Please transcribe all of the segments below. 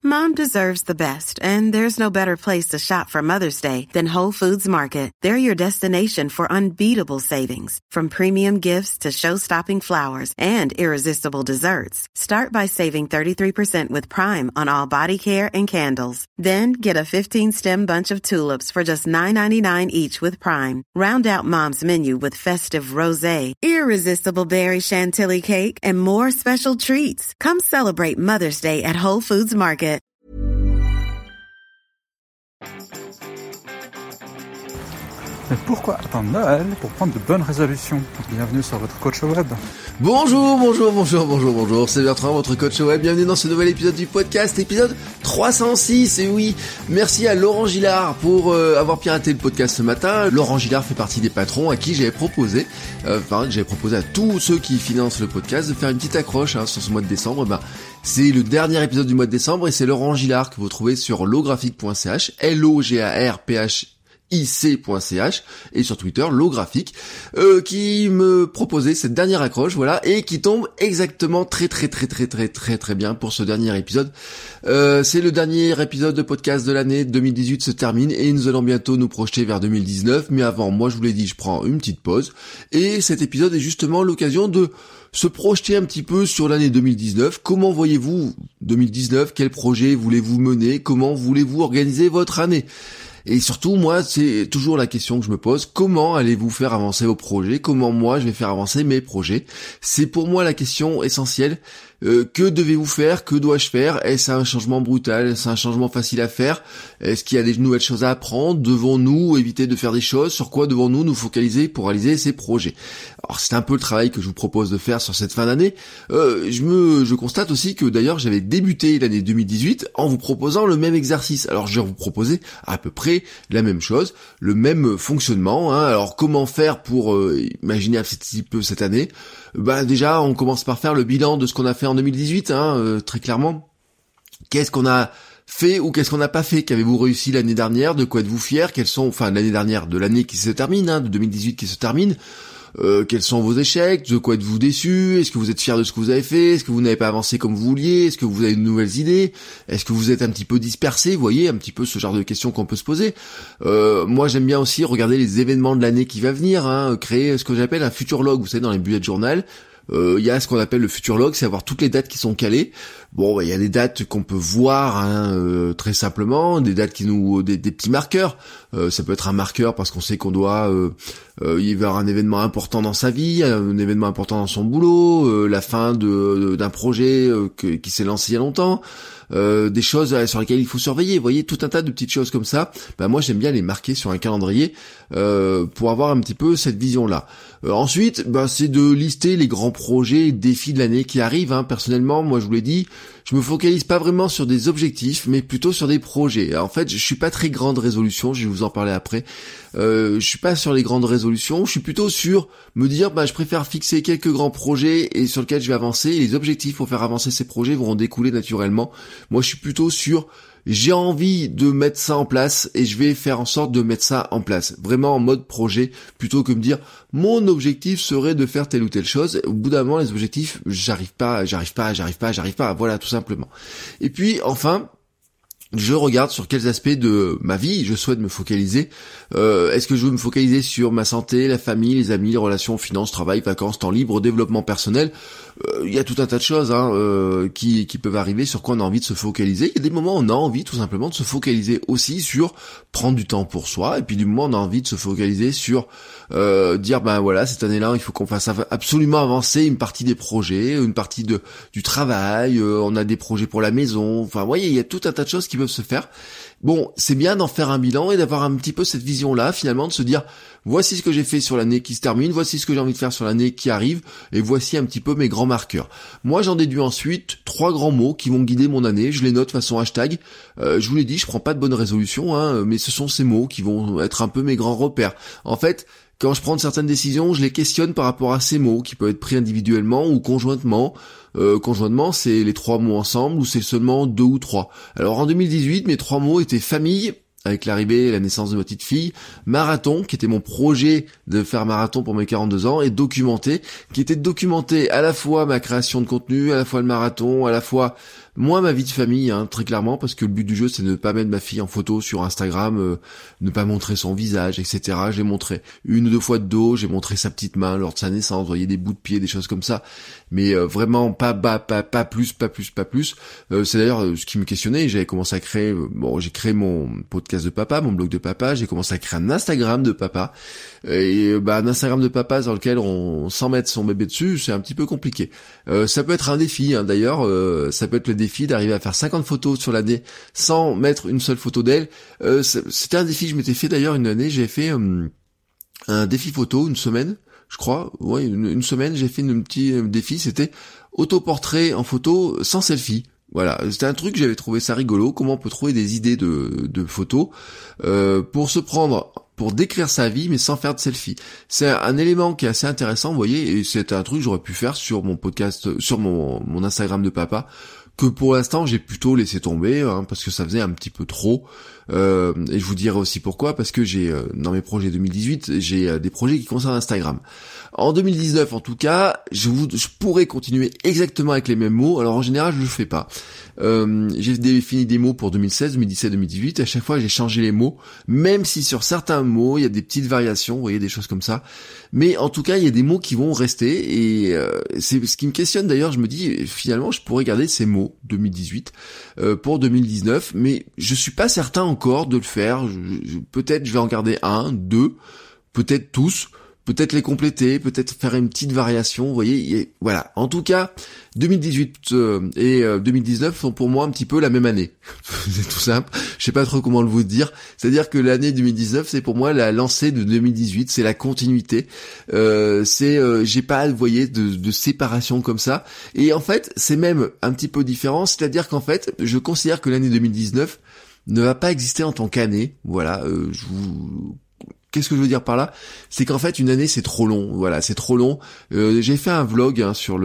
Mom deserves the best, and there's no better place to shop for Mother's Day than Whole Foods Market. They're your destination for unbeatable savings, from premium gifts to show-stopping flowers and irresistible desserts. Start by saving 33% with Prime on all body care and candles. Then get a 15-stem bunch of tulips for just $9.99 each with Prime. Round out Mom's menu with festive rosé, irresistible berry chantilly cake, and more special treats. Come celebrate Mother's Day at Whole Foods Market. Mais pourquoi attendre Noël pour prendre de bonnes résolutions? Bienvenue sur votre coach web. Bonjour, c'est Bertrand, votre coach web. Bienvenue dans ce nouvel épisode du podcast, épisode 306. Et oui, merci à Laurent Gillard pour avoir piraté le podcast ce matin. Laurent Gillard fait partie des patrons à qui j'avais proposé à tous ceux qui financent le podcast de faire une petite accroche sur ce mois de décembre. C'est le dernier épisode du mois de décembre et c'est Laurent Gillard que vous trouvez sur lographique.ch, LOGARPH ic.ch et sur Twitter lographique qui me proposait cette dernière accroche, voilà, et qui tombe exactement très bien pour ce dernier épisode. C'est le dernier épisode de podcast de l'année. 2018 se termine et nous allons bientôt nous projeter vers 2019, mais avant, moi je vous l'ai dit, je prends une petite pause et cet épisode est justement l'occasion de se projeter un petit peu sur l'année 2019. Comment voyez-vous 2019? Quel projet voulez-vous mener? Comment voulez-vous organiser votre année? Et surtout, moi, c'est toujours la question que je me pose. Comment allez-vous faire avancer vos projets? Comment moi, je vais faire avancer mes projets? C'est pour moi la question essentielle. Que devez-vous faire? Que dois-je faire? Est-ce un changement brutal? Est-ce un changement facile à faire? Est-ce qu'il y a des nouvelles choses à apprendre? Devons-nous éviter de faire des choses? Sur quoi devons-nous nous focaliser pour réaliser ces projets? Alors c'est un peu le travail que je vous propose de faire sur cette fin d'année. Je constate aussi que d'ailleurs j'avais débuté l'année 2018 en vous proposant le même exercice. Alors je vais vous proposer à peu près la même chose, le même fonctionnement. Alors comment faire pour imaginer un petit peu cette année? Déjà on commence par faire le bilan de ce qu'on a fait en 2018, très clairement. Qu'est-ce qu'on a fait ou qu'est-ce qu'on n'a pas fait? Qu'avez-vous réussi l'année dernière? De quoi êtes-vous fiers? L'année dernière, de l'année qui se termine, de 2018 qui se termine. Quels sont vos échecs? De quoi êtes-vous déçus? Est-ce que vous êtes fiers de ce que vous avez fait? Est-ce que vous n'avez pas avancé comme vous vouliez? Est-ce que vous avez de nouvelles idées? Est-ce que vous êtes un petit peu dispersé? Vous voyez, un petit peu ce genre de questions qu'on peut se poser. Moi, j'aime bien aussi regarder les événements de l'année qui va venir, créer ce que j'appelle un futur log. Vous savez, dans les bullet journal, il y a ce qu'on appelle le futur log, c'est avoir toutes les dates qui sont calées. Bon, il y a des dates qu'on peut voir très simplement, des dates qui des petits marqueurs. Ça peut être un marqueur parce qu'on sait qu'on doit y avoir un événement important dans sa vie, un événement important dans son boulot, la fin d'un projet qui s'est lancé il y a longtemps. Des choses sur lesquelles il faut surveiller, vous voyez, tout un tas de petites choses comme ça. Moi j'aime bien les marquer sur un calendrier pour avoir un petit peu cette vision-là. Ensuite, c'est de lister les grands projets et défis de l'année qui arrivent. Personnellement, moi je vous l'ai dit, je me focalise pas vraiment sur des objectifs, mais plutôt sur des projets. Alors, en fait, je suis pas très grande résolution, je vais vous en parler après. Je suis pas sur les grandes résolutions, je suis plutôt sur me dire, je préfère fixer quelques grands projets et sur lesquels je vais avancer. Et les objectifs pour faire avancer ces projets vont en découler naturellement. Moi, je suis plutôt sur j'ai envie de mettre ça en place et je vais faire en sorte de mettre ça en place. Vraiment en mode projet, plutôt que me dire mon objectif serait de faire telle ou telle chose. Au bout d'un moment, les objectifs, j'arrive pas. Voilà, tout simplement. Et puis, enfin, je regarde sur quels aspects de ma vie je souhaite me focaliser. Est-ce que je veux me focaliser sur ma santé, la famille, les amis, les relations, finances, travail, vacances, temps libre, développement personnel? Il y a tout un tas de choses qui peuvent arriver, sur quoi on a envie de se focaliser. Il y a des moments où on a envie tout simplement de se focaliser aussi sur prendre du temps pour soi, et puis du moment où on a envie de se focaliser sur dire voilà, cette année-là il faut qu'on fasse absolument avancer une partie des projets, une partie du travail, on a des projets pour la maison, enfin vous voyez, il y a tout un tas de choses qui peuvent se faire. Bon, c'est bien d'en faire un bilan et d'avoir un petit peu cette vision-là, finalement, de se dire, voici ce que j'ai fait sur l'année qui se termine, voici ce que j'ai envie de faire sur l'année qui arrive, et voici un petit peu mes grands marqueurs. Moi, j'en déduis ensuite 3 grands mots qui vont guider mon année, je les note façon hashtag. Je vous l'ai dit, je prends pas de bonnes résolutions, mais ce sont ces mots qui vont être un peu mes grands repères. En fait, quand je prends certaines décisions, je les questionne par rapport à ces mots, qui peuvent être pris individuellement ou conjointement. Conjointement, c'est les 3 mots ensemble ou c'est seulement 2 ou 3. Alors en 2018, mes 3 mots étaient famille, avec l'arrivée et la naissance de ma petite fille, marathon, qui était mon projet de faire marathon pour mes 42 ans, et documenté, qui était de documenter à la fois ma création de contenu, à la fois le marathon, à la fois Moins ma vie de famille, hein, très clairement, parce que le but du jeu c'est de ne pas mettre ma fille en photo sur Instagram, ne pas montrer son visage, etc. J'ai montré 1 ou 2 fois de dos, j'ai montré sa petite main lors de sa naissance, vous voyez des bouts de pied, des choses comme ça, mais vraiment pas plus. C'est d'ailleurs ce qui me questionnait. J'avais commencé à créer, j'ai créé mon podcast de papa, mon blog de papa, j'ai commencé à créer un Instagram de papa, et un Instagram de papa dans lequel sans mettre son bébé dessus, c'est un petit peu compliqué. Ça peut être un défi, hein, d'ailleurs, ça peut être le défi d'arriver à faire 50 photos sur l'année sans mettre une seule photo d'elle. C'était un défi que je m'étais fait d'ailleurs une année, j'ai fait un défi photo, une semaine, je crois, une semaine, j'ai fait un petit défi, c'était autoportrait en photo sans selfie. Voilà, c'était un truc, j'avais trouvé ça rigolo, comment on peut trouver des idées de photos pour décrire sa vie mais sans faire de selfie. C'est un élément qui est assez intéressant, vous voyez, et c'est un truc que j'aurais pu faire sur mon podcast, sur mon Instagram de papa, que pour l'instant j'ai plutôt laissé tomber, hein, parce que ça faisait un petit peu trop. Et je vous dirai aussi pourquoi, parce que j'ai dans mes projets 2018, j'ai des projets qui concernent Instagram. En 2019, en tout cas, je pourrais continuer exactement avec les mêmes mots. Alors en général, je le fais pas. J'ai défini des mots pour 2016, 2017, 2018. À chaque fois, j'ai changé les mots, même si sur certains mots, il y a des petites variations, vous voyez, des choses comme ça. Mais en tout cas, il y a des mots qui vont rester, et c'est ce qui me questionne d'ailleurs. Je me dis, finalement, je pourrais garder ces mots 2018 pour 2019, mais je suis pas certain encore de le faire. Peut-être je vais en garder 1, 2, peut-être tous. Peut-être les compléter, peut-être faire une petite variation, vous voyez, et voilà. En tout cas, 2018 et 2019 sont pour moi un petit peu la même année. C'est tout simple. Je sais pas trop comment le vous dire. C'est-à-dire que l'année 2019, c'est pour moi la lancée de 2018, c'est la continuité. J'ai pas, vous voyez, de séparation comme ça. Et en fait, c'est même un petit peu différent. C'est-à-dire qu'en fait, je considère que l'année 2019 ne va pas exister en tant qu'année. Voilà, qu'est-ce que je veux dire par là? C'est qu'en fait, une année, c'est trop long. Voilà, c'est trop long. J'ai fait un vlog sur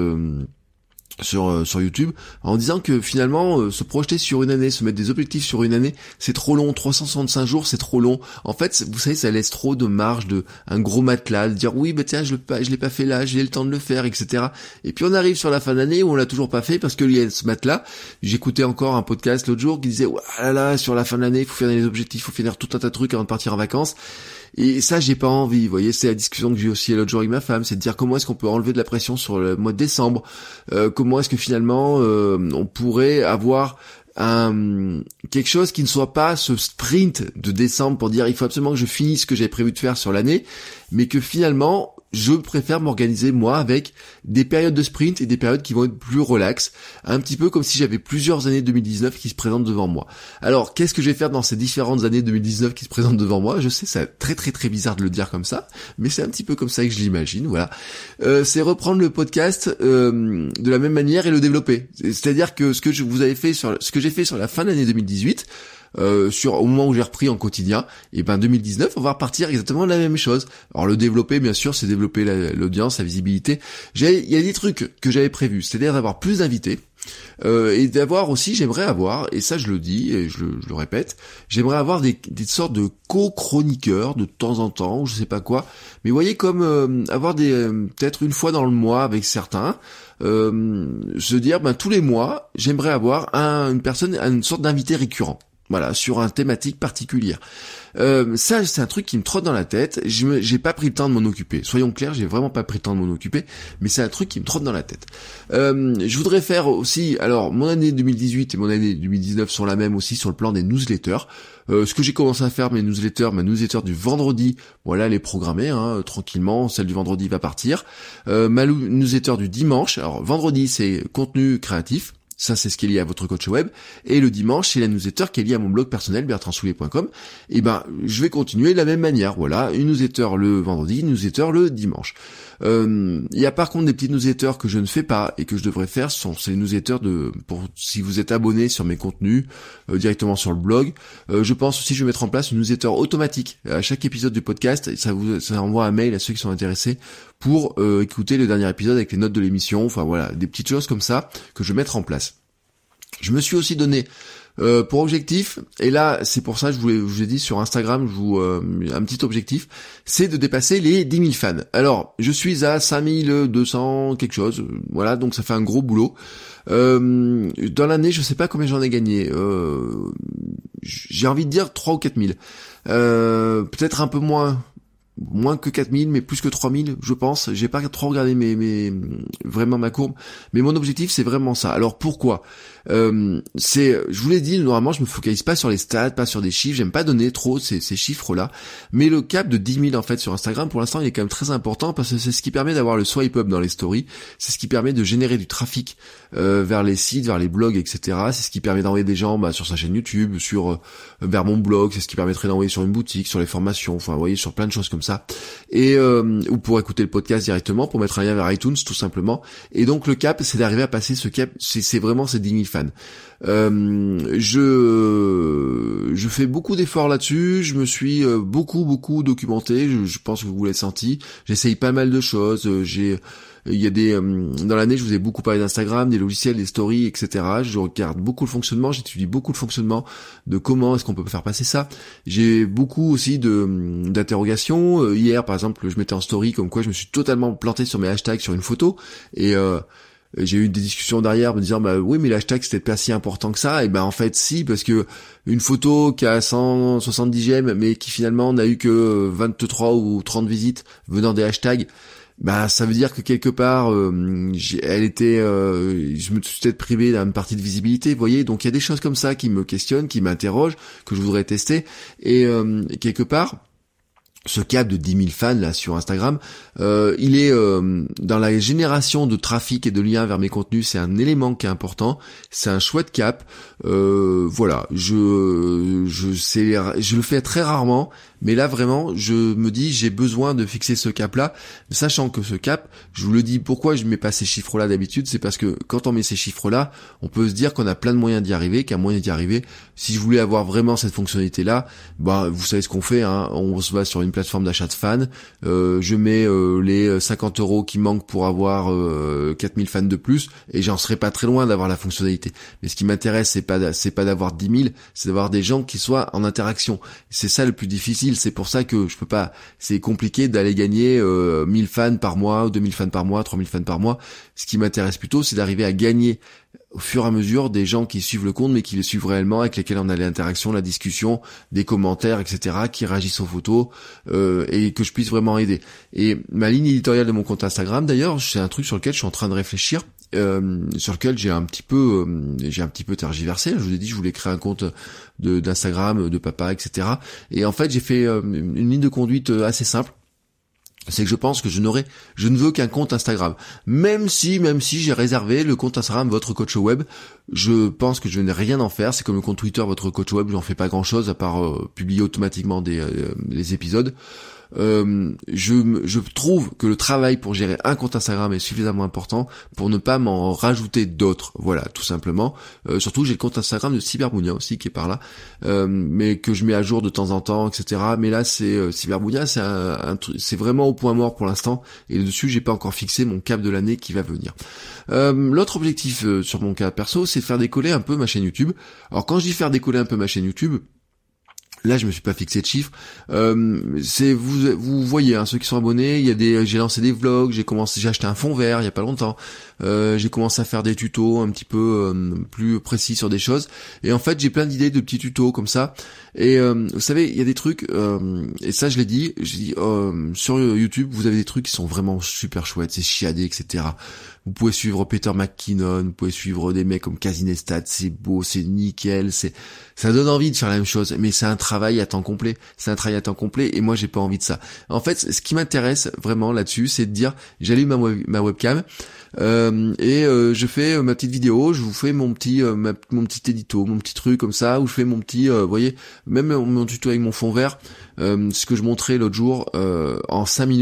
YouTube en disant que finalement, se projeter sur une année, se mettre des objectifs sur une année, c'est trop long. 365 jours, c'est trop long. En fait, vous savez, ça laisse trop de marge, un gros matelas, de dire oui, tiens, je l'ai pas fait là, j'ai le temps de le faire, etc. Et puis on arrive sur la fin d'année où on l'a toujours pas fait parce qu'il y a ce matelas. J'écoutais encore un podcast l'autre jour qui disait sur la fin de l'année, il faut faire des objectifs, il faut finir tout un tas de trucs avant de partir en vacances. Et ça, j'ai pas envie, vous voyez, c'est la discussion que j'ai aussi l'autre jour avec ma femme, c'est de dire comment est-ce qu'on peut enlever de la pression sur le mois de décembre, comment est-ce que finalement on pourrait avoir quelque chose qui ne soit pas ce sprint de décembre pour dire il faut absolument que je finisse ce que j'avais prévu de faire sur l'année, mais que finalement je préfère m'organiser moi avec des périodes de sprint et des périodes qui vont être plus relax, un petit peu comme si j'avais plusieurs années 2019 qui se présentent devant moi. Alors qu'est-ce que je vais faire dans ces différentes années 2019 qui se présentent devant moi? Je sais, c'est très très très bizarre de le dire comme ça, mais c'est un petit peu comme ça que je l'imagine. Voilà, c'est reprendre le podcast de la même manière et le développer. C'est-à-dire que ce que j'ai fait sur la fin de l'année 2018. Au moment où j'ai repris en quotidien, et 2019 on va repartir exactement la même chose. Alors le développer, bien sûr, c'est développer l'audience, la visibilité. Il y a des trucs que j'avais prévus, c'est-à-dire d'avoir plus d'invités, et d'avoir aussi, j'aimerais avoir, et ça je le dis et je le répète, j'aimerais avoir des sortes de co-chroniqueurs de temps en temps, ou je sais pas quoi, mais vous voyez, comme avoir peut-être une fois dans le mois avec certains, se dire tous les mois j'aimerais avoir une sorte d'invité récurrent. Voilà, sur une thématique particulière. Ça, c'est un truc qui me trotte dans la tête. J'ai pas pris le temps de m'en occuper. Soyons clairs, j'ai vraiment pas pris le temps de m'en occuper, mais c'est un truc qui me trotte dans la tête. Je voudrais faire aussi, alors, mon année 2018 et mon année 2019 sont la même aussi sur le plan des newsletters. Ce que j'ai commencé à faire, ma newsletter du vendredi, voilà, elle est programmée, tranquillement, celle du vendredi va partir. Ma newsletter du dimanche, alors, vendredi, c'est contenu créatif. Ça, c'est ce qui est lié à votre coach web. Et le dimanche, c'est la newsletter qui est liée à mon blog personnel, bertrandsoulier.com. Et je vais continuer de la même manière. Voilà, une newsletter le vendredi, une newsletter le dimanche. Il y a par contre des petites newsletters que je ne fais pas et que je devrais faire. C'est les newsletters pour si vous êtes abonné sur mes contenus, directement sur le blog. Je pense aussi que je vais mettre en place une newsletter automatique. À chaque épisode du podcast, ça envoie un mail à ceux qui sont intéressés pour écouter le dernier épisode avec les notes de l'émission. Enfin voilà, des petites choses comme ça que je vais mettre en place. Je me suis aussi donné Pour objectif, et là c'est pour ça que je vous ai dit sur Instagram, je vous un petit objectif, c'est de dépasser les 10 000 fans. Alors je suis à 5200 quelque chose, voilà, donc ça fait un gros boulot. Dans l'année, je sais pas combien j'en ai gagné. J'ai envie de dire 3 ou 4 000. Peut-être un peu moins que 4000, mais plus que 3000, je pense. J'ai pas trop regardé vraiment ma courbe, mais mon objectif c'est vraiment ça. Alors pourquoi je vous l'ai dit, normalement je me focalise pas sur les stats, pas sur des chiffres, j'aime pas donner trop ces chiffres-là, mais le cap de 10 000 en fait sur Instagram, pour l'instant il est quand même très important, parce que c'est ce qui permet d'avoir le swipe up dans les stories, c'est ce qui permet de générer du trafic vers les sites, vers les blogs, etc. C'est ce qui permet d'envoyer des gens sur sa chaîne YouTube, vers mon blog, c'est ce qui permettrait d'envoyer sur une boutique, sur les formations, enfin vous voyez, sur plein de choses comme ça, et ou pour écouter le podcast directement, pour mettre un lien vers iTunes tout simplement. Et donc le cap, c'est d'arriver à passer ce cap, c'est vraiment ces 10 000 fans. Je fais beaucoup d'efforts là-dessus, je me suis beaucoup documenté, je pense que vous l'avez senti, j'essaye pas mal de choses, il y a dans l'année je vous ai beaucoup parlé d'Instagram, des logiciels, des stories, etc. Je regarde beaucoup le fonctionnement, j'étudie beaucoup le fonctionnement de comment est-ce qu'on peut faire passer ça. J'ai beaucoup aussi d'interrogations. Hier par exemple, je mettais en story comme quoi je me suis totalement planté sur mes hashtags sur une photo, et j'ai eu des discussions derrière me disant oui mais l'hashtag c'était pas si important que ça, et en fait si, parce que une photo qui a 170 j'aime mais qui finalement n'a eu que 23 ou 30 visites venant des hashtags, ça veut dire que quelque part je me suis peut-être privé d'une partie de visibilité, vous voyez. Donc il y a des choses comme ça qui me questionnent, qui m'interrogent, que je voudrais tester, et quelque part ce cap de 10 000 fans là sur Instagram, il est dans la génération de trafic et de liens vers mes contenus, c'est un élément qui est important, c'est un chouette cap. Voilà, je le fais très rarement, mais là vraiment je me dis j'ai besoin de fixer ce cap là, sachant que ce cap, je vous le dis, pourquoi je mets pas ces chiffres là d'habitude, c'est parce que quand on met ces chiffres là, on peut se dire qu'on a plein de moyens d'y arriver, qu'un moyen d'y arriver. Si je voulais avoir vraiment cette fonctionnalité là, vous savez ce qu'on fait, on se va sur une plateforme d'achat de fans, je mets les 50 € qui manquent pour avoir 4000 fans de plus, et j'en serais pas très loin d'avoir la fonctionnalité. Mais ce qui m'intéresse, c'est pas d'avoir 10 000, c'est d'avoir des gens qui soient en interaction. C'est ça le plus difficile, c'est pour ça que je peux pas, c'est compliqué d'aller gagner 1000 fans par mois, 2000 fans par mois, 3000 fans par mois. Ce qui m'intéresse plutôt, c'est d'arriver à gagner au fur et à mesure des gens qui suivent le compte, mais qui le suivent réellement, avec lesquels on a l'interaction, la discussion, des commentaires, etc., qui réagissent aux photos, et que je puisse vraiment aider. Et ma ligne éditoriale de mon compte Instagram, d'ailleurs, c'est un truc sur lequel je suis en train de réfléchir, sur lequel j'ai un petit peu tergiversé. Je vous ai dit, je voulais créer un compte d'Instagram, de papa, etc. Et en fait, j'ai fait une ligne de conduite assez simple. C'est que je pense que je ne veux qu'un compte Instagram. Même si j'ai réservé le compte Instagram Votre Coach Web, je pense que je n'ai rien en faire. C'est comme le compte Twitter Votre Coach Web, j'en fais pas grand chose à part publier automatiquement les épisodes. Je trouve que le travail pour gérer un compte Instagram est suffisamment important pour ne pas m'en rajouter d'autres. Voilà, tout simplement. Surtout, j'ai le compte Instagram de Cyberbounia aussi qui est par là, mais que je mets à jour de temps en temps, etc. Mais là, c'est Cyberbounia, c'est vraiment au point mort pour l'instant. Et dessus, j'ai pas encore fixé mon cap de l'année qui va venir. L'autre objectif sur mon cas perso, c'est de faire décoller un peu ma chaîne YouTube. Alors, quand je dis faire décoller un peu ma chaîne YouTube, là, je me suis pas fixé de chiffres. Vous voyez, ceux qui sont abonnés, j'ai lancé des vlogs, j'ai acheté un fond vert il y a pas longtemps. J'ai commencé à faire des tutos un petit peu plus précis sur des choses. Et en fait, j'ai plein d'idées de petits tutos comme ça. Et vous savez, il y a des trucs, et ça je l'ai dit, sur YouTube, vous avez des trucs qui sont vraiment super chouettes, c'est chiadé, etc. Vous pouvez suivre Peter McKinnon, vous pouvez suivre des mecs comme Casinestat, c'est beau, c'est nickel, ça donne envie de faire la même chose, mais c'est un travail à temps complet. Et moi j'ai pas envie de ça. En fait, ce qui m'intéresse vraiment là-dessus, c'est de dire, j'allume ma webcam, et je fais ma petite vidéo, je vous fais mon petit édito, mon petit truc comme ça, où je fais mon petit, vous voyez, même mon tuto avec mon fond vert, ce que je montrais l'autre jour, en 5 minutes,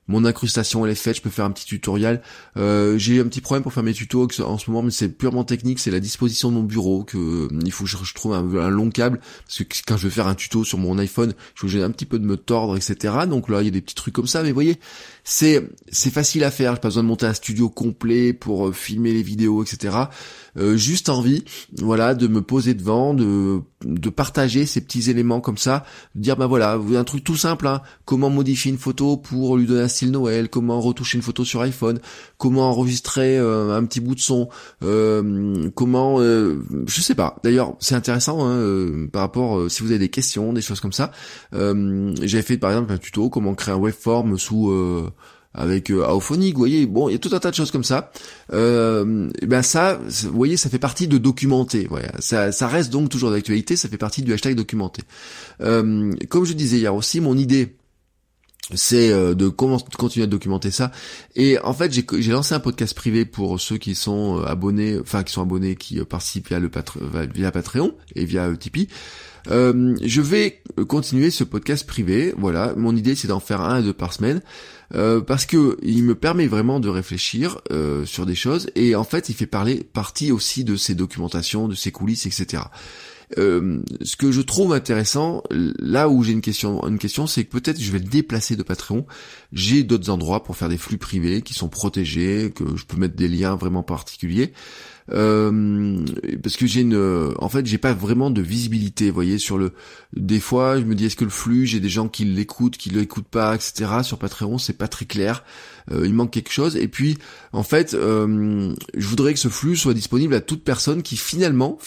mon incrustation elle est faite, je peux faire un petit tutoriel. J'ai un petit problème pour faire mes tutos en ce moment, mais c'est purement technique, c'est la disposition de mon bureau que il faut que je trouve un long câble, parce que quand je veux faire un tuto sur mon iPhone, je suis obligé un petit peu de me tordre, etc. Donc là il y a des petits trucs comme ça, mais vous voyez, c'est facile à faire, j'ai pas besoin de monter un studio complet pour filmer les vidéos, etc. Juste envie, voilà, de me poser devant, de partager ces petits éléments comme ça, de dire bah voilà, un truc tout simple, hein, comment modifier une photo pour lui donner un style Noël, comment retoucher une photo sur iPhone, comment enregistrer un petit bout de son, comment, je sais pas. D'ailleurs, c'est intéressant hein, par rapport si vous avez des questions, des choses comme ça. J'avais fait par exemple un tuto comment créer un waveform sous avec Auphonic, vous voyez, bon, il y a tout un tas de choses comme ça. Ben ça, vous voyez, ça fait partie de documenter. Voilà, ça reste donc toujours d'actualité. Ça fait partie du hashtag documenter. Comme je disais hier aussi, mon idée, c'est de continuer à documenter ça. Et en fait, j'ai lancé un podcast privé pour ceux qui sont abonnés, qui participent via Patreon et via Tipeee. Je vais continuer ce podcast privé. Voilà, mon idée c'est d'en faire 1 à 2 par semaine. Parce que il me permet vraiment de réfléchir sur des choses, et en fait il fait partie aussi de ces documentations, de ces coulisses, etc. Ce que je trouve intéressant, là où j'ai une question, c'est que peut-être je vais le déplacer de Patreon. J'ai d'autres endroits pour faire des flux privés qui sont protégés, que je peux mettre des liens vraiment particuliers. Parce que j'ai pas vraiment de visibilité, vous voyez, des fois, je me dis, est-ce que le flux, j'ai des gens qui l'écoutent pas, etc. Sur Patreon, c'est pas très clair. Il manque quelque chose. Et puis, en fait, je voudrais que ce flux soit disponible à toute personne qui finalement,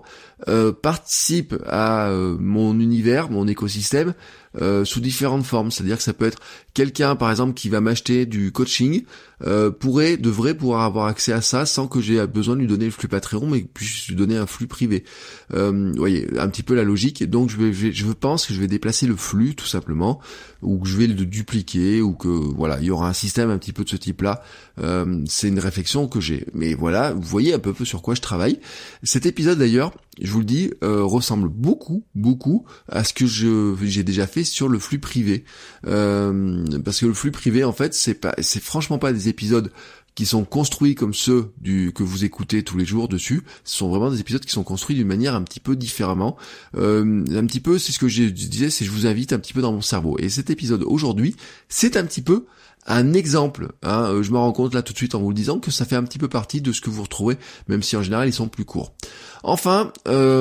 participe à mon univers, mon écosystème, sous différentes formes. C'est-à-dire que ça peut être quelqu'un, par exemple, qui va m'acheter du coaching, devrait pouvoir avoir accès à ça sans que j'ai besoin de lui donner le flux Patreon, mais que puisse lui donner un flux privé. Vous voyez, un petit peu la logique. Et donc, je pense que je vais déplacer le flux, tout simplement, ou que je vais le dupliquer, ou que, voilà, il y aura un système un petit peu de ce type-là. C'est une réflexion que j'ai. Mais voilà, vous voyez un peu sur quoi je travaille. Cet épisode, d'ailleurs, je vous le dis, ressemble beaucoup à ce que j'ai déjà fait sur le flux privé. Parce que le flux privé, en fait, c'est franchement pas des épisodes qui sont construits comme ceux que vous écoutez tous les jours dessus. Ce sont vraiment des épisodes qui sont construits d'une manière un petit peu différemment. Un petit peu, c'est ce que je disais, c'est je vous invite un petit peu dans mon cerveau. Et cet épisode aujourd'hui, c'est un petit peu un exemple, hein. Je me rends compte là tout de suite en vous le disant que ça fait un petit peu partie de ce que vous retrouvez, même si en général ils sont plus courts. Enfin,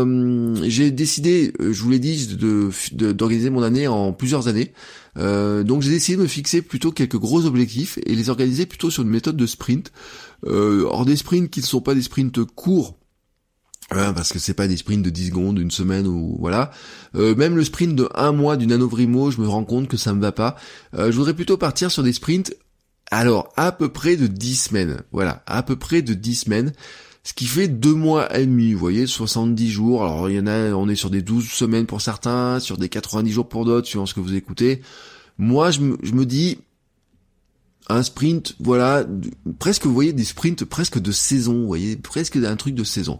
j'ai décidé, je vous l'ai dit, d'organiser mon année en plusieurs années. Donc j'ai décidé de me fixer plutôt quelques gros objectifs et les organiser plutôt sur une méthode de sprint. Or des sprints qui ne sont pas des sprints courts, parce que c'est pas des sprints de 10 secondes, une semaine ou voilà. Même le sprint de 1 mois du NanoVrimo, je me rends compte que ça me va pas. Je voudrais plutôt partir sur des sprints, alors à peu près de 10 semaines. Voilà, à peu près de 10 semaines. Ce qui fait 2 mois et demi, vous voyez, 70 jours. Alors il y en a, on est sur des 12 semaines pour certains, sur des 90 jours pour d'autres, suivant ce que vous écoutez. Moi, je me dis, un sprint, voilà, presque, vous voyez, des sprints presque de saison, vous voyez, presque un truc de saison.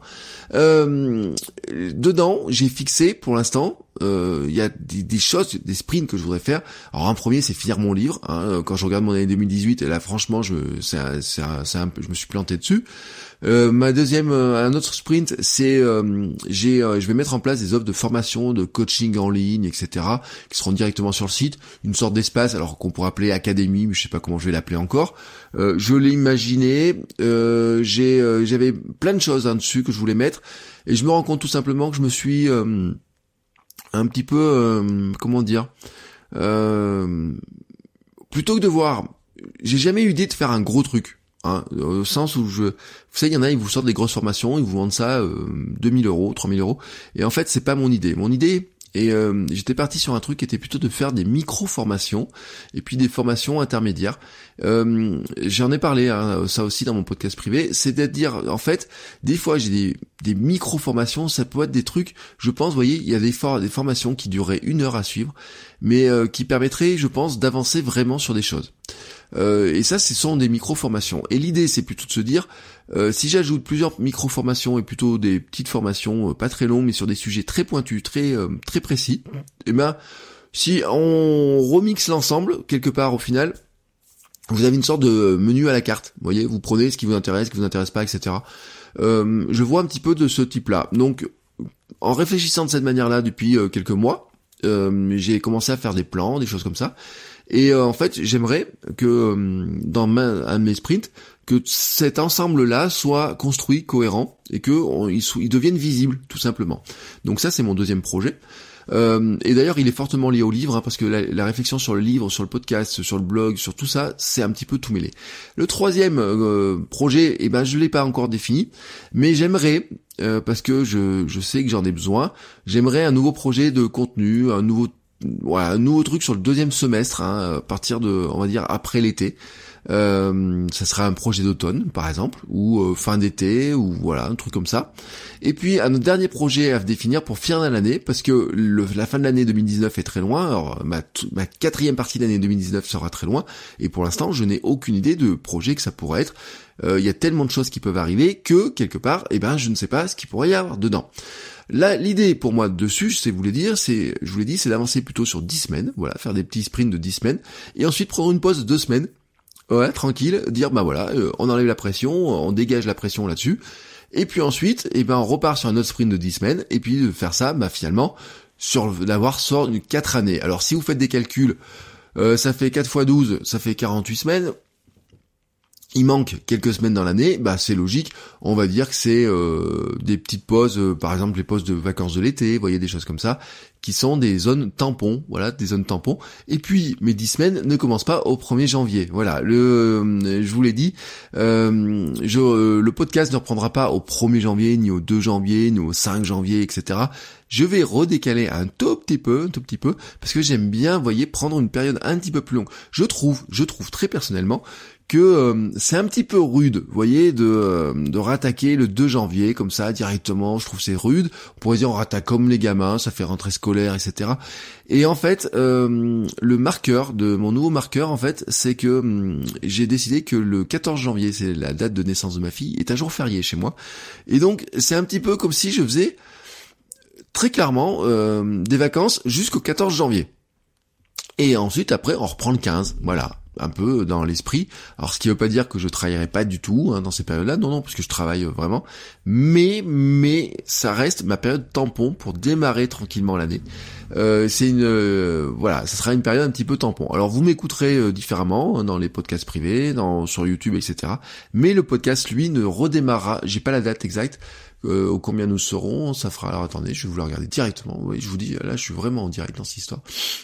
Dedans, j'ai fixé, pour l'instant, il y a des choses, des sprints que je voudrais faire. Alors un premier, c'est finir mon livre, hein. Quand je regarde mon année 2018, et là franchement, je me suis planté dessus. Un autre sprint, c'est je vais mettre en place des offres de formation, de coaching en ligne, etc., qui seront directement sur le site, une sorte d'espace, alors qu'on pourrait appeler académie, mais je sais pas comment je vais l'appeler encore. Je l'ai imaginé, j'avais plein de choses dessus que je voulais mettre, et je me rends compte tout simplement que je me suis un petit peu, comment dire, plutôt que de voir, j'ai jamais eu l'idée de faire un gros truc. Hein, au sens où vous savez, il y en a, ils vous sortent des grosses formations, ils vous vendent ça 2000 €, 3000 €, et en fait c'est pas mon idée. Mon idée, et j'étais parti sur un truc qui était plutôt de faire des micro-formations, et puis des formations intermédiaires. J'en ai parlé, hein, ça aussi dans mon podcast privé, c'est-à-dire, en fait, des fois j'ai des micro-formations, ça peut être des trucs, je pense, vous voyez, il y a des formations qui dureraient 1 heure à suivre, mais qui permettraient, je pense, d'avancer vraiment sur des choses. Et ça, ce sont des micro-formations. Et l'idée, c'est plutôt de se dire, si j'ajoute plusieurs micro-formations et plutôt des petites formations, pas très longues, mais sur des sujets très pointus, très précis, et ben, si on remixe l'ensemble, quelque part au final, vous avez une sorte de menu à la carte. Vous voyez, vous prenez ce qui vous intéresse, ce qui vous intéresse pas, etc. Je vois un petit peu de ce type-là. Donc, en réfléchissant de cette manière-là depuis quelques mois, j'ai commencé à faire des plans, des choses comme ça. Et en fait, j'aimerais que dans un de mes sprints, que cet ensemble-là soit construit, cohérent, et que il devienne visible, tout simplement. Donc ça, c'est mon deuxième projet. Et d'ailleurs, il est fortement lié au livre, hein, parce que la réflexion sur le livre, sur le podcast, sur le blog, sur tout ça, c'est un petit peu tout mêlé. Le troisième projet, je l'ai pas encore défini, mais j'aimerais, parce que je sais que j'en ai besoin, j'aimerais un nouveau projet de contenu, un nouveau truc sur le deuxième semestre, hein, à partir de, on va dire, après l'été. Ça sera un projet d'automne, par exemple, ou fin d'été, ou voilà, un truc comme ça. Et puis, un dernier projet à définir pour finir l'année, parce que la fin de l'année 2019 est très loin, alors ma quatrième partie de l'année 2019 sera très loin, et pour l'instant, je n'ai aucune idée de projet que ça pourrait être. Il y a tellement de choses qui peuvent arriver que, quelque part, je ne sais pas ce qu'il pourrait y avoir dedans. Là, l'idée pour moi dessus, je vous l'ai dit, c'est d'avancer plutôt sur 10 semaines, voilà, faire des petits sprints de 10 semaines, et ensuite prendre une pause de 2 semaines, ouais, tranquille, dire on enlève la pression, on dégage la pression là-dessus, et puis ensuite, on repart sur un autre sprint de 10 semaines, et puis de faire ça, finalement, d'avoir sur 4 années. Alors si vous faites des calculs, ça fait 4 x 12, ça fait 48 semaines, il manque quelques semaines dans l'année, c'est logique, on va dire que c'est des petites pauses, par exemple les pauses de vacances de l'été, vous voyez, des choses comme ça, qui sont des zones tampons, voilà, des zones tampons. Et puis mes 10 semaines ne commencent pas au 1er janvier. Voilà, je vous l'ai dit, le podcast ne reprendra pas au 1er janvier, ni au 2 janvier, ni au 5 janvier, etc. Je vais redécaler un tout petit peu, parce que j'aime bien, vous voyez, prendre une période un petit peu plus longue. Je trouve très personnellement que c'est un petit peu rude, vous voyez, de rattaquer le 2 janvier comme ça directement. Je trouve c'est rude. On pourrait dire on rattaque comme les gamins, ça fait rentrée scolaire, etc. Et en fait, mon nouveau marqueur, en fait, c'est que j'ai décidé que le 14 janvier, c'est la date de naissance de ma fille, est un jour férié chez moi. Et donc c'est un petit peu comme si je faisais très clairement des vacances jusqu'au 14 janvier. Et ensuite, après, on reprend le 15, voilà, un peu dans l'esprit. Alors, ce qui veut pas dire que je travaillerai pas du tout dans ces périodes-là, non, parce que je travaille vraiment. Mais ça reste ma période tampon pour démarrer tranquillement l'année. Ça sera une période un petit peu tampon. Alors, vous m'écouterez différemment dans les podcasts privés, sur YouTube, etc. Mais le podcast, lui, ne redémarrera. J'ai pas la date exacte. Au combien nous serons, ça fera. Alors, attendez, je vais vous le regarder directement. Oui, je vous dis, là, je suis vraiment en direct dans cette histoire.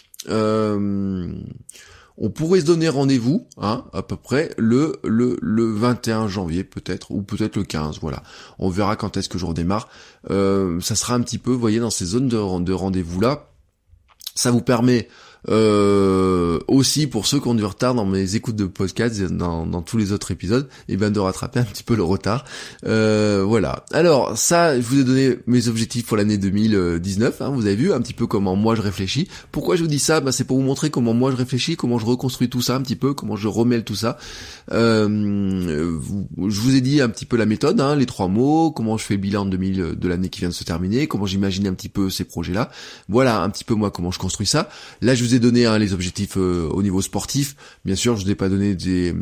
On pourrait se donner rendez-vous, à peu près le 21 janvier peut-être, ou peut-être le 15, voilà. On verra quand est-ce que je redémarre. Ça sera un petit peu, vous voyez, dans ces zones de rendez-vous là. Ça vous permet aussi, pour ceux qui ont du retard dans mes écoutes de podcast, dans tous les autres épisodes, de rattraper un petit peu le retard. Voilà. Alors ça, je vous ai donné mes objectifs pour l'année 2019. Vous avez vu un petit peu comment moi je réfléchis. Pourquoi je vous dis ça ? C'est pour vous montrer comment moi je réfléchis, comment je reconstruis tout ça un petit peu, comment je remêle tout ça. Je vous ai dit un petit peu la méthode, les 3 mots, comment je fais le bilan de l'année qui vient de se terminer, comment j'imagine un petit peu ces projets-là. Voilà un petit peu moi comment je construis ça. Là, je vous ai donné les objectifs au niveau sportif. Bien sûr, je vous ai pas donné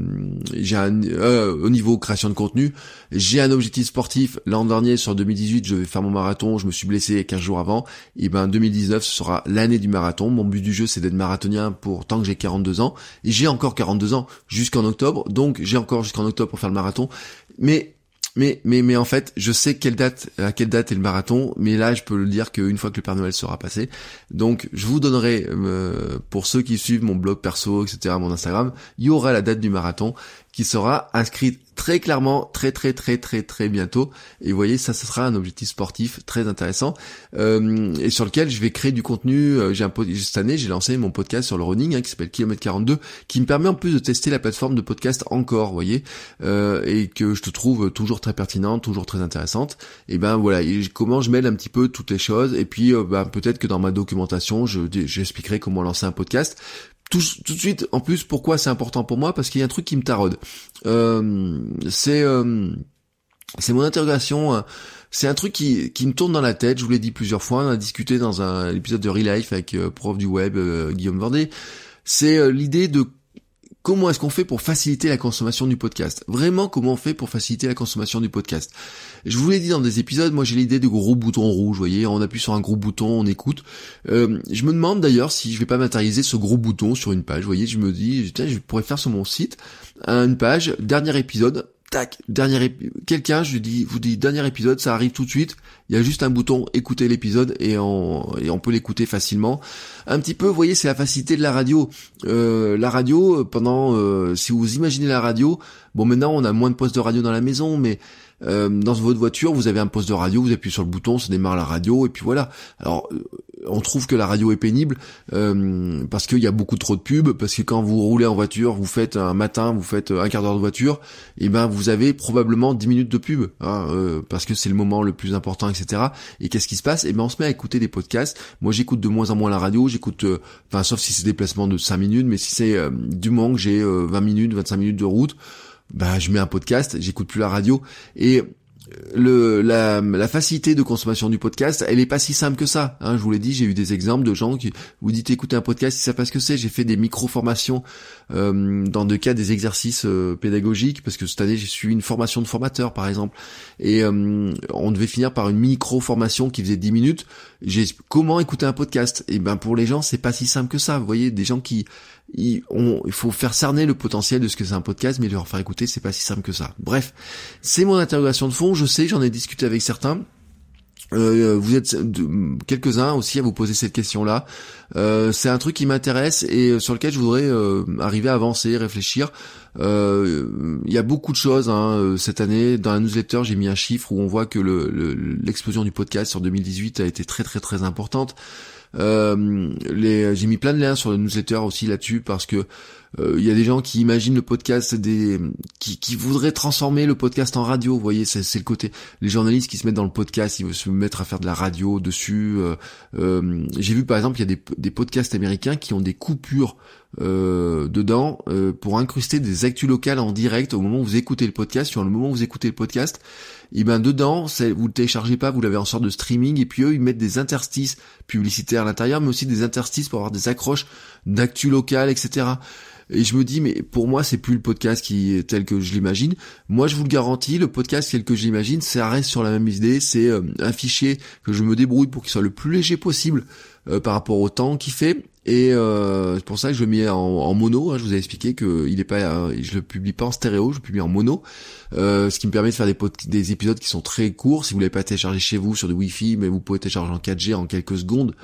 au niveau création de contenu. J'ai un objectif sportif. L'an dernier, sur 2018, je vais faire mon marathon. Je me suis blessé 15 jours avant. Et 2019, ce sera l'année du marathon. Mon but du jeu, c'est d'être marathonien pour tant que j'ai 42 ans. Et j'ai encore 42 ans jusqu'en octobre. Donc, j'ai encore jusqu'en octobre pour faire le marathon. Mais en fait, je sais à quelle date est le marathon, mais là, je peux le dire qu'une fois que le Père Noël sera passé. Donc, je vous donnerai, pour ceux qui suivent mon blog perso, etc., mon Instagram, il y aura la date du marathon qui sera inscrite très clairement, très bientôt. Et vous voyez, ça sera un objectif sportif très intéressant, et sur lequel je vais créer du contenu. Cette année, j'ai lancé mon podcast sur le running, qui s'appelle Kilomètre 42, qui me permet en plus de tester la plateforme de podcast encore, vous voyez, et que je te trouve toujours très pertinente, toujours très intéressante. Et voilà, comment je mêle un petit peu toutes les choses, et puis peut-être que dans ma documentation, j'expliquerai comment lancer un podcast. Tout de suite, en plus, pourquoi c'est important pour moi ? Parce qu'il y a un truc qui me taraude. C'est mon interrogation. C'est un truc qui me tourne dans la tête. Je vous l'ai dit plusieurs fois. On a discuté dans un épisode de Real Life avec prof du web Guillaume Vendée. C'est l'idée de comment est-ce qu'on fait pour faciliter la consommation du podcast? Vraiment, comment on fait pour faciliter la consommation du podcast? Je vous l'ai dit dans des épisodes, moi j'ai l'idée de gros boutons rouges, vous voyez, on appuie sur un gros bouton, on écoute. Je me demande d'ailleurs si je vais pas matérialiser ce gros bouton sur une page, vous voyez, je me dis, tiens, je pourrais faire sur mon site une page, dernier épisode, tac, quelqu'un, je vous dis dernier épisode, ça arrive tout de suite, il y a juste un bouton écouter l'épisode et on peut l'écouter facilement. Un petit peu, vous voyez, c'est la facilité de la radio. La radio, si vous imaginez la radio, bon maintenant on a moins de postes de radio dans la maison, mais dans votre voiture, vous avez un poste de radio, vous appuyez sur le bouton, ça démarre la radio, et puis voilà. Alors, on trouve que la radio est pénible parce qu'il y a beaucoup trop de pubs, parce que quand vous roulez en voiture, vous faites un quart d'heure de voiture, et ben vous avez probablement 10 minutes de pub, parce que c'est le moment le plus important, etc. Et qu'est-ce qui se passe? Et ben on se met à écouter des podcasts. Moi j'écoute de moins en moins la radio, sauf si c'est des déplacements de 5 minutes, mais si c'est du moment que j'ai 20 minutes, 25 minutes de route, je mets un podcast, j'écoute plus la radio. Et la facilité de consommation du podcast, elle est pas si simple que ça, hein. Je vous l'ai dit, j'ai eu des exemples de gens qui vous dites écoutez un podcast, ils savent pas ce que c'est. J'ai fait des micro-formations dans le cas des exercices pédagogiques, parce que cette année j'ai suivi une formation de formateur par exemple, et on devait finir par une micro-formation qui faisait 10 minutes. Comment écouter un podcast? Et ben pour les gens c'est pas si simple que ça, vous voyez, des gens il faut faire cerner le potentiel de ce que c'est un podcast, mais leur faire écouter, c'est pas si simple que ça. Bref, c'est mon interrogation de fond, je sais, j'en ai discuté avec certains. Vous êtes quelques-uns aussi à vous poser cette question-là. C'est un truc qui m'intéresse et sur lequel je voudrais arriver à avancer, réfléchir. Il y a beaucoup de choses cette année. Dans la newsletter, j'ai mis un chiffre où on voit que l'explosion du podcast sur 2018 a été très très très importante. J'ai mis plein de liens sur le newsletter aussi là-dessus, parce que il y a des gens qui imaginent le podcast, qui voudraient transformer le podcast en radio. Vous voyez, c'est le côté, les journalistes qui se mettent dans le podcast, ils veulent se mettre à faire de la radio dessus. J'ai vu par exemple, il y a des podcasts américains qui ont des coupures dedans pour incruster des actus locales en direct au moment où vous écoutez le podcast. Sur le moment où vous écoutez le podcast, et ben dedans, vous le téléchargez pas, vous l'avez en sorte de streaming, et puis eux ils mettent des interstices publicitaires à l'intérieur, mais aussi des interstices pour avoir des accroches d'actu locales, etc. Et je me dis, mais pour moi c'est plus le podcast tel que je l'imagine. Moi je vous le garantis, le podcast tel que je l'imagine, ça reste sur la même idée. C'est un fichier que je me débrouille pour qu'il soit le plus léger possible par rapport au temps qu'il fait. Et c'est pour ça que je le mets en mono, je vous ai expliqué que je le publie pas en stéréo, je le publie en mono, ce qui me permet de faire des épisodes qui sont très courts. Si vous l'avez pas téléchargé chez vous sur du Wi-Fi, mais vous pouvez télécharger en 4G en quelques secondes.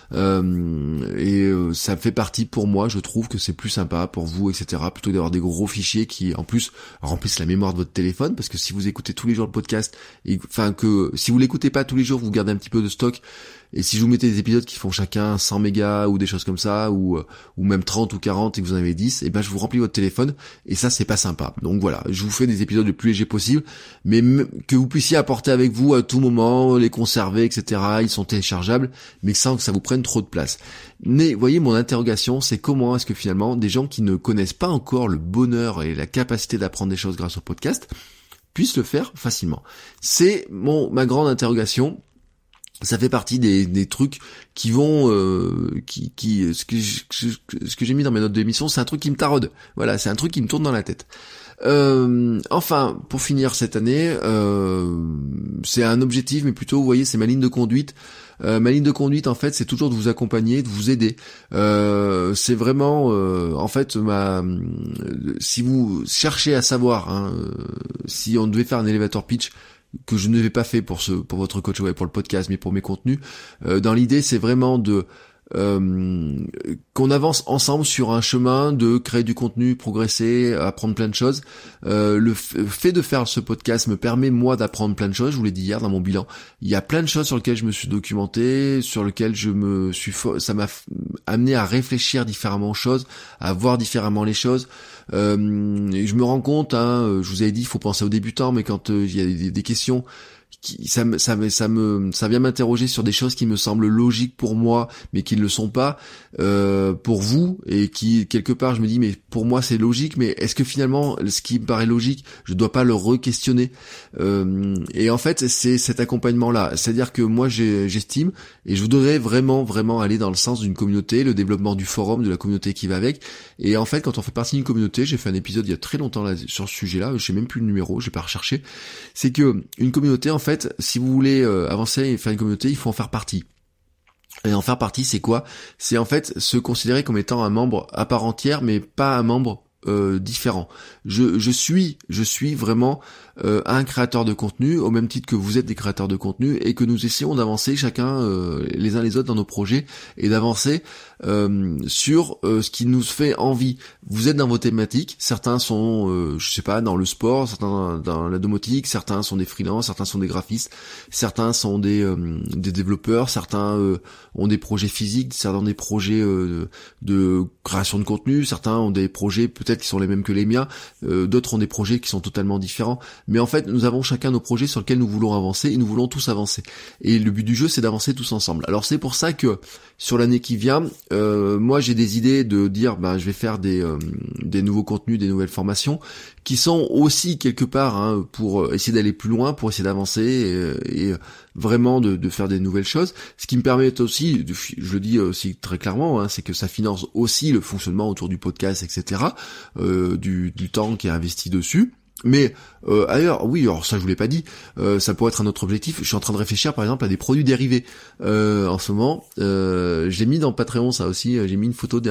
Ça fait partie, pour moi, je trouve que c'est plus sympa pour vous, etc., plutôt d'avoir des gros fichiers qui en plus remplissent la mémoire de votre téléphone, parce que si vous écoutez tous les jours le podcast, si vous l'écoutez pas tous les jours, vous gardez un petit peu de stock. Et si je vous mettais des épisodes qui font chacun 100 mégas ou des choses comme ça, ou même 30 ou 40 et que vous en avez 10, et ben je vous remplis votre téléphone, et ça c'est pas sympa. Donc voilà, je vous fais des épisodes le plus légers possible, mais que vous puissiez apporter avec vous à tout moment, les conserver, etc. Ils sont téléchargeables, mais sans que ça vous prenne trop de place. Mais vous voyez, mon interrogation, c'est comment est-ce que finalement des gens qui ne connaissent pas encore le bonheur et la capacité d'apprendre des choses grâce au podcast puissent le faire facilement. C'est ma grande interrogation. Ça fait partie des trucs qui vont ce que j'ai mis dans mes notes d'émission, c'est un truc qui me taraude. Voilà, c'est un truc qui me tourne dans la tête. Enfin, pour finir cette année, c'est un objectif, mais plutôt, vous voyez, c'est ma ligne de conduite. Ma ligne de conduite, en fait, c'est toujours de vous accompagner, de vous aider. C'est vraiment, en fait, si vous cherchez à savoir, si on devait faire un elevator pitch, que je ne l'ai pas fait pour votre coach web, pour le podcast, mais pour mes contenus, dans l'idée, c'est vraiment qu'on avance ensemble sur un chemin de créer du contenu, progresser, apprendre plein de choses. Le fait de faire ce podcast me permet moi d'apprendre plein de choses. Je vous l'ai dit hier dans mon bilan, il y a plein de choses sur lesquelles je me suis documenté, sur lesquelles ça m'a amené à réfléchir différemment aux choses, à voir différemment les choses. Et je me rends compte, je vous avais dit, il faut penser aux débutants, mais quand il y a des questions ça vient m'interroger sur des choses qui me semblent logiques pour moi, mais qui ne le sont pas pour vous, et qui quelque part je me dis mais pour moi c'est logique, mais est-ce que finalement ce qui me paraît logique, je dois pas le re-questionner, et en fait c'est cet accompagnement là, c'est-à-dire que moi j'estime et je voudrais vraiment aller dans le sens d'une communauté, le développement du forum, de la communauté qui va avec. Et en fait quand on fait partie d'une communauté, j'ai fait un épisode il y a très longtemps là sur ce sujet-là, je sais même plus le numéro, j'ai pas recherché, c'est que une communauté en fait, si vous voulez avancer et faire une communauté, il faut en faire partie. Et en faire partie, c'est quoi? C'est en fait se considérer comme étant un membre à part entière, mais pas un membre différent. Je suis vraiment un créateur de contenu, au même titre que vous êtes des créateurs de contenu, et que nous essayons d'avancer chacun les uns les autres dans nos projets, et d'avancer sur ce qui nous fait envie. Vous êtes dans vos thématiques, certains sont je sais pas, dans le sport, certains dans la domotique, certains sont des freelances, certains sont des graphistes, certains sont des développeurs, certains ont des projets physiques, certains ont des projets de création de contenu, certains ont des projets peut-être qui sont les mêmes que les miens, d'autres ont des projets qui sont totalement différents, mais en fait nous avons chacun nos projets sur lesquels nous voulons avancer, et nous voulons tous avancer, et le but du jeu c'est d'avancer tous ensemble. Alors c'est pour ça que sur l'année qui vient, moi j'ai des idées de dire je vais faire des nouveaux contenus, des nouvelles formations qui sont aussi quelque part pour essayer d'aller plus loin, pour essayer d'avancer et vraiment de faire des nouvelles choses. Ce qui me permet aussi, je le dis aussi très clairement, c'est que ça finance aussi le fonctionnement autour du podcast, etc. Du temps qui est investi dessus. Mais ailleurs, oui, alors ça je vous l'ai pas dit, ça pourrait être un autre objectif. Je suis en train de réfléchir par exemple à des produits dérivés. En ce moment, j'ai mis dans Patreon ça aussi, j'ai mis une photo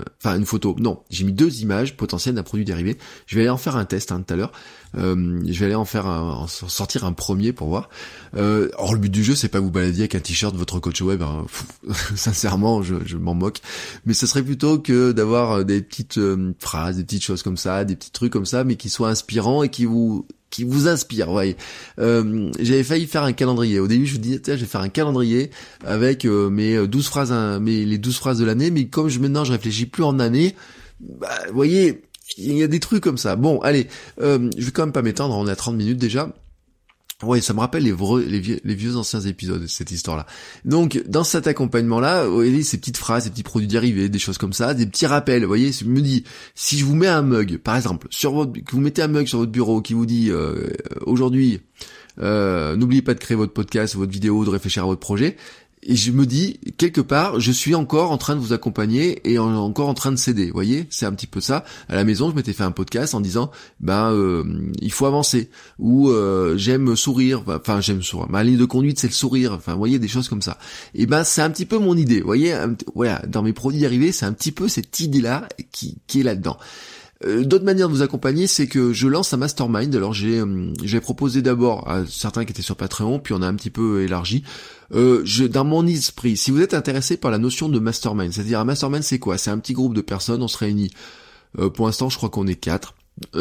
j'ai mis 2 images potentielles d'un produit dérivé. Je vais aller en faire un test tout à l'heure. Je vais aller en sortir un premier pour voir. Or le but du jeu c'est pas vous balader avec un t-shirt votre coach web, sincèrement je m'en moque, mais ce serait plutôt que d'avoir des petites phrases, des petites choses comme ça, des petits trucs comme ça, mais qui soient inspirants et qui vous inspire, voyez. J'avais failli faire un calendrier. Au début, je vous disais, je vais faire un calendrier avec mes 12 phrases, les 12 phrases de l'année, mais comme maintenant je réfléchis plus en année, vous voyez, il y a des trucs comme ça. Bon, allez, je vais quand même pas m'étendre, on est à 30 minutes déjà. Ouais, ça me rappelle les vieux anciens épisodes, cette histoire-là. Donc, dans cet accompagnement-là, vous voyez, ces petites phrases, ces petits produits dérivés, des choses comme ça, des petits rappels, vous voyez, je me dis, si je vous mets un mug, par exemple, que vous mettez un mug sur votre bureau qui vous dit, aujourd'hui, n'oubliez pas de créer votre podcast, votre vidéo, de réfléchir à votre projet, et je me dis, quelque part, je suis encore en train de vous accompagner et encore en train de s'aider, vous voyez, c'est un petit peu ça. À la maison, je m'étais fait un podcast en disant, il faut avancer, ou j'aime sourire, ma ligne de conduite c'est le sourire, vous voyez, des choses comme ça. Et c'est un petit peu mon idée, vous voyez, voilà, dans mes produits dérivés, c'est un petit peu cette idée-là qui est là-dedans. D'autres manières de vous accompagner, c'est que je lance un mastermind. Alors j'ai proposé d'abord à certains qui étaient sur Patreon, puis on a un petit peu élargi. Dans mon esprit, si vous êtes intéressé par la notion de mastermind, c'est-à-dire un mastermind c'est quoi? C'est un petit groupe de personnes, on se réunit. Pour l'instant, je crois qu'on est 4.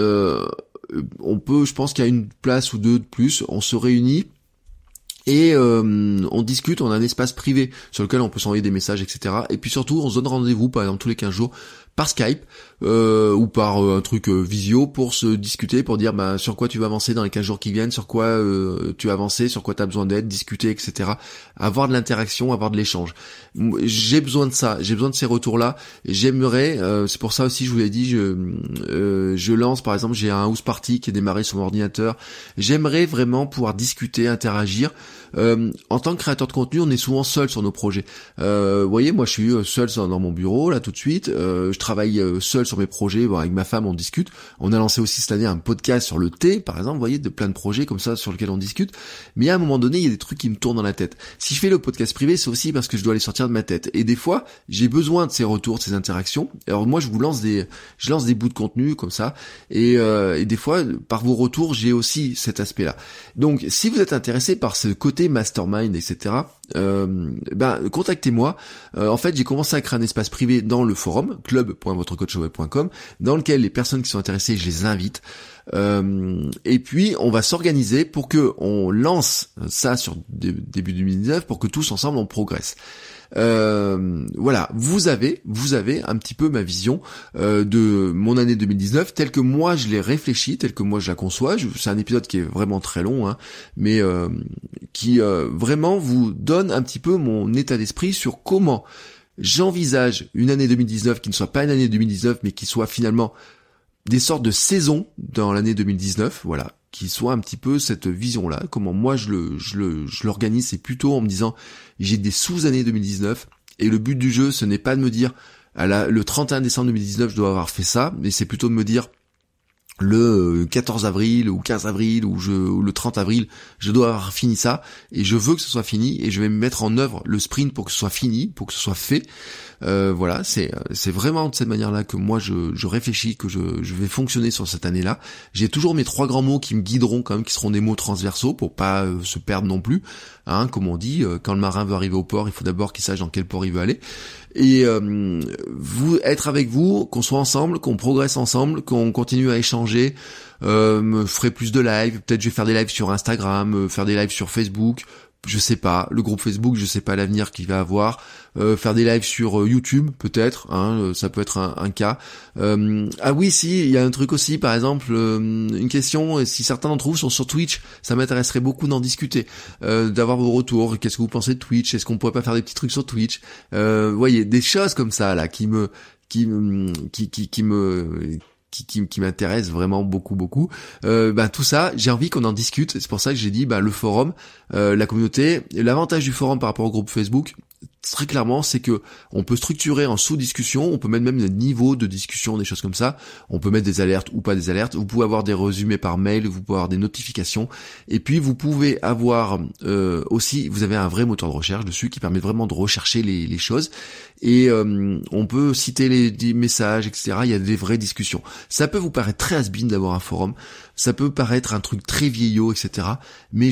Je pense qu'il y a une place ou 2 de plus. On se réunit. Et on discute, on a un espace privé sur lequel on peut s'envoyer des messages, etc. Et puis surtout, on se donne rendez-vous, par exemple, tous les 15 jours, par Skype, ou par un truc visio, pour se discuter, pour dire sur quoi tu vas avancer dans les 15 jours qui viennent, sur quoi tu vas avancer, sur quoi tu as besoin d'aide, discuter, etc. Avoir de l'interaction, avoir de l'échange. J'ai besoin de ça, j'ai besoin de ces retours-là. J'aimerais, c'est pour ça aussi, je vous l'ai dit, je lance, par exemple, j'ai un house party qui est démarré sur mon ordinateur. J'aimerais vraiment pouvoir discuter, interagir. En tant que créateur de contenu, on est souvent seul sur nos projets. Vous voyez, moi je suis seul dans mon bureau là tout de suite. Je travaille seul sur mes projets. Avec ma femme, on discute. On a lancé aussi cette année un podcast sur le thé, par exemple. Vous voyez, de plein de projets comme ça sur lesquels on discute. Mais à un moment donné, il y a des trucs qui me tournent dans la tête. Si je fais le podcast privé, c'est aussi parce que je dois les sortir de ma tête. Et des fois, j'ai besoin de ces retours, de ces interactions. Alors moi, je lance des bouts de contenu comme ça. Et des fois, par vos retours, j'ai aussi cet aspect-là. Donc, si vous êtes intéressé par ce côté mastermind, etc., contactez-moi. En fait, j'ai commencé à créer un espace privé dans le forum club.votrecoachweb.com dans lequel les personnes qui sont intéressées, je les invite. Et puis on va s'organiser pour que on lance ça sur début 2019 pour que tous ensemble on progresse. Voilà, vous avez un petit peu ma vision de mon année 2019 telle que moi je l'ai réfléchie, telle que moi je la conçois. C'est un épisode qui est vraiment très long, hein, mais qui vraiment vous donne un petit peu mon état d'esprit sur comment j'envisage une année 2019 qui ne soit pas une année 2019, mais qui soit finalement des sortes de saisons dans l'année 2019, voilà, qui soit un petit peu cette vision-là. Comment moi je l'organise, c'est plutôt en me disant j'ai des sous-années 2019 et le but du jeu ce n'est pas de me dire le 31 décembre 2019 je dois avoir fait ça, mais c'est plutôt de me dire le 14 avril ou 15 avril ou le 30 avril, je dois avoir fini ça et je veux que ce soit fini et je vais me mettre en œuvre le sprint pour que ce soit fini, pour que ce soit fait. Voilà, c'est vraiment de cette manière-là que moi je réfléchis, que je vais fonctionner sur cette année-là. J'ai toujours mes 3 grands mots qui me guideront quand même, qui seront des mots transversaux pour pas se perdre non plus. Hein, comme on dit, quand le marin veut arriver au port, il faut d'abord qu'il sache dans quel port il veut aller. Et être avec vous, qu'on soit ensemble, qu'on progresse ensemble, qu'on continue à échanger. Me ferai plus de lives, peut-être je vais faire des lives sur Instagram, faire des lives sur Facebook. Je sais pas, le groupe Facebook, je sais pas l'avenir qu'il va avoir, faire des lives sur YouTube peut-être, hein, ça peut être un cas. Ah oui, si, il y a un truc aussi, par exemple, une question, si certains d'entre vous sont sur Twitch, ça m'intéresserait beaucoup d'en discuter, d'avoir vos retours, qu'est-ce que vous pensez de Twitch, est-ce qu'on pourrait pas faire des petits trucs sur Twitch, voyez, des choses comme ça là qui m'intéresse vraiment beaucoup. Tout ça, j'ai envie qu'on en discute. C'est pour ça que j'ai dit le forum, la communauté. L'avantage du forum par rapport au groupe Facebook, très clairement, c'est que on peut structurer en sous-discussion, on peut mettre même des niveaux de discussion, des choses comme ça. On peut mettre des alertes ou pas des alertes. Vous pouvez avoir des résumés par mail, vous pouvez avoir des notifications. Et puis vous pouvez avoir aussi, vous avez un vrai moteur de recherche dessus qui permet vraiment de rechercher les choses. Et on peut citer des messages, etc. Il y a des vraies discussions. Ça peut vous paraître très has-been d'avoir un forum. Ça peut paraître un truc très vieillot, etc. Mais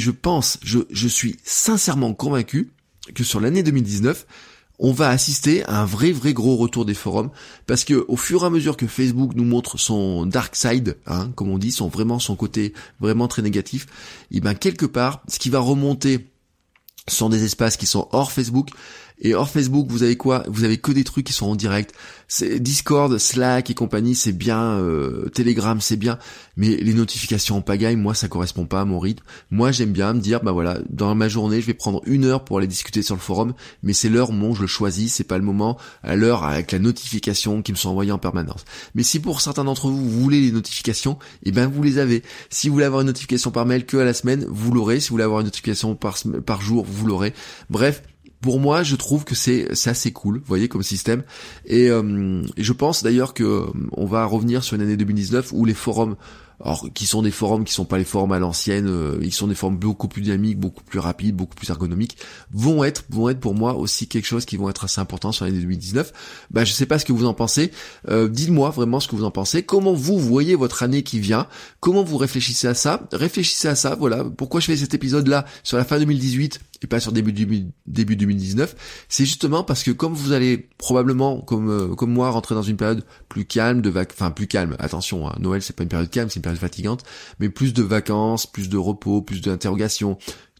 je suis sincèrement convaincu que sur l'année 2019, on va assister à un vrai gros retour des forums, parce que au fur et à mesure que Facebook nous montre son dark side, hein, comme on dit, son côté vraiment très négatif, et quelque part, ce qui va remonter sont des espaces qui sont hors Facebook. Et hors Facebook, vous avez quoi? Vous avez que des trucs qui sont en direct. C'est Discord, Slack et compagnie, c'est bien. Telegram, c'est bien. Mais les notifications en pagaille, moi, ça correspond pas à mon rythme. Moi, j'aime bien me dire, voilà, dans ma journée, je vais prendre 1 heure pour aller discuter sur le forum. Mais c'est l'heure où je le choisis. C'est pas le moment à l'heure avec la notification qui me sont envoyées en permanence. Mais si pour certains d'entre vous, vous voulez les notifications, vous les avez. Si vous voulez avoir une notification par mail que à la semaine, vous l'aurez. Si vous voulez avoir une notification par jour, vous l'aurez. Bref. Pour moi, je trouve que c'est assez cool, vous voyez, comme système. Et je pense d'ailleurs que on va revenir sur une année 2019 où les forums, qui sont des forums qui sont pas les forums à l'ancienne, ils sont des forums beaucoup plus dynamiques, beaucoup plus rapides, beaucoup plus ergonomiques, vont être pour moi aussi quelque chose qui vont être assez important sur l'année 2019. Je sais pas ce que vous en pensez. Dites-moi vraiment ce que vous en pensez. Comment vous voyez votre année qui vient? Comment vous réfléchissez à ça? Réfléchissez à ça, voilà. Pourquoi je fais cet épisode-là sur la fin 2018 et pas sur début 2019, c'est justement parce que comme vous allez probablement, comme moi, rentrer dans une période plus calme, plus calme, attention, hein, Noël c'est pas une période calme, c'est une période fatigante, mais plus de vacances, plus de repos, plus d'interrogations,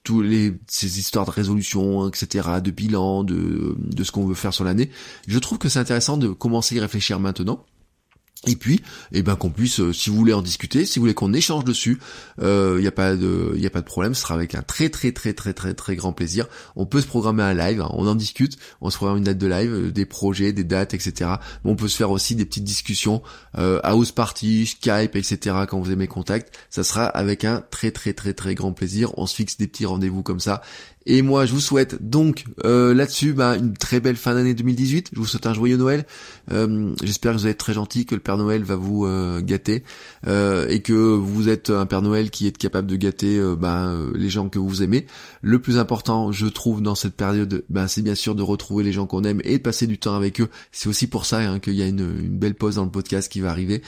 ces histoires de résolution, etc., de bilan, de ce qu'on veut faire sur l'année, je trouve que c'est intéressant de commencer à y réfléchir maintenant. Et puis, qu'on puisse, si vous voulez en discuter, si vous voulez qu'on échange dessus, y a pas de problème, ce sera avec un très grand plaisir. On peut se programmer un live, hein, on en discute, on se programme une date de live, des projets, des dates, etc. Mais on peut se faire aussi des petites discussions, house party, Skype, etc. quand vous avez mes contacts, ça sera avec un très grand plaisir. On se fixe des petits rendez-vous comme ça. Et moi, je vous souhaite donc là-dessus une très belle fin d'année 2018. Je vous souhaite un joyeux Noël. J'espère que vous allez être très gentil, que le Père Noël va vous gâter et que vous êtes un Père Noël qui est capable de gâter les gens que vous aimez. Le plus important, je trouve, dans cette période, c'est bien sûr de retrouver les gens qu'on aime et de passer du temps avec eux. C'est aussi pour ça qu'il y a une belle pause dans le podcast qui va arriver.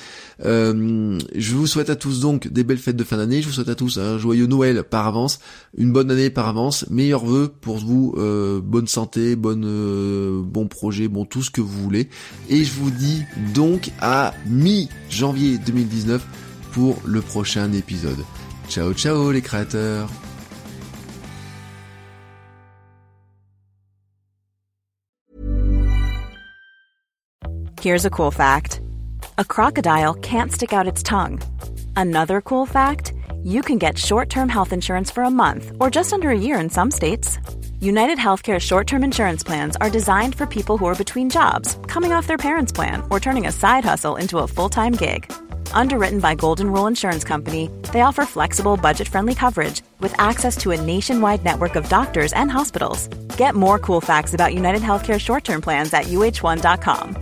Je vous souhaite à tous donc des belles fêtes de fin d'année. Je vous souhaite à tous un joyeux Noël par avance, une bonne année par avance. Meilleurs vœux pour vous, bonne santé, bon projet, tout ce que vous voulez. Et je vous dis donc à mi-janvier 2019 pour le prochain épisode. Ciao les créateurs! Here's a cool fact. A crocodile can't stick out its tongue. Another cool fact, you can get short-term health insurance for a month or just under a year in some states. United Healthcare short-term insurance plans are designed for people who are between jobs, coming off their parents' plan, or turning a side hustle into a full-time gig. Underwritten by Golden Rule Insurance Company, they offer flexible, budget-friendly coverage with access to a nationwide network of doctors and hospitals. Get more cool facts about United Healthcare short-term plans at uh1.com.